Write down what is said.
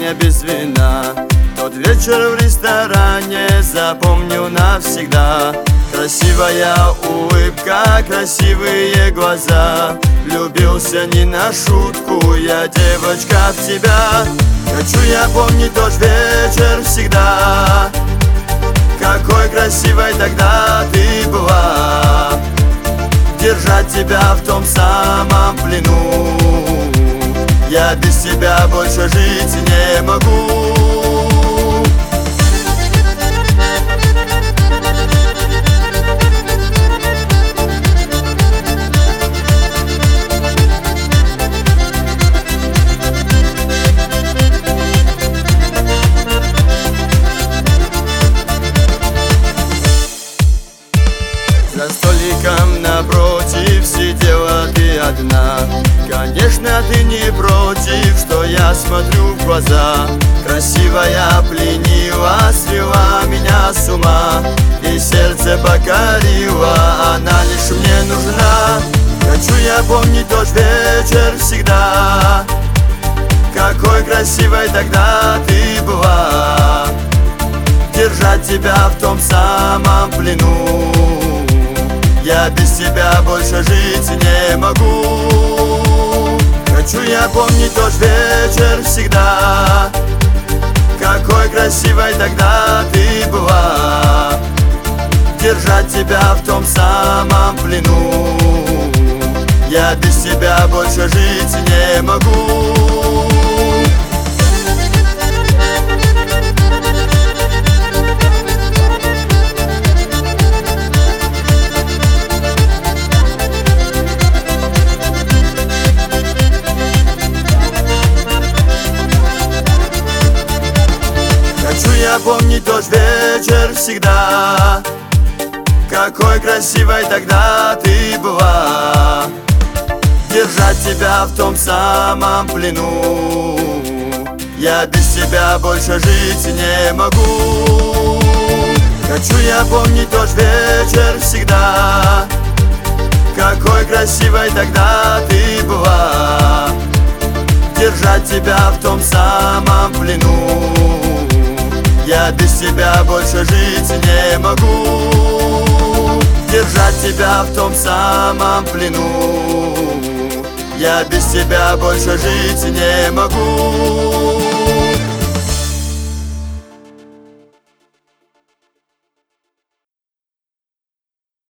меня без вина. Тот вечер в ресторане запомню навсегда. Красивая улыбка, красивые глаза. Влюбился не на шутку, я, девочка, в тебя. Хочу я помнить тот вечер всегда. Какой красивой тогда ты была. Держать тебя в том самом плену. Я без тебя больше жить не могу. За столиком напротив сидела ты одна. Конечно, ты не против, что я смотрю в глаза. Красивая пленила, свела меня с ума. И сердце покорила, она лишь мне нужна. Хочу я помнить тот вечер всегда. Какой красивой тогда ты была. Держать тебя в том самом плену. Я без тебя больше жить не могу. Хочу я помнить тот вечер всегда. Какой красивой тогда ты была. Держать тебя в том самом плену. Я без тебя больше жить не могу. Хочу я помнить тот вечер всегда. Какой красивой тогда ты была. Держать тебя в том самом плену. Я без тебя больше жить не могу. Хочу я помнить тот вечер всегда. Какой красивой тогда ты была. Держать тебя в том самом плену. Я без тебя больше жить не могу. Держать тебя в том самом плену. Я без тебя больше жить не могу.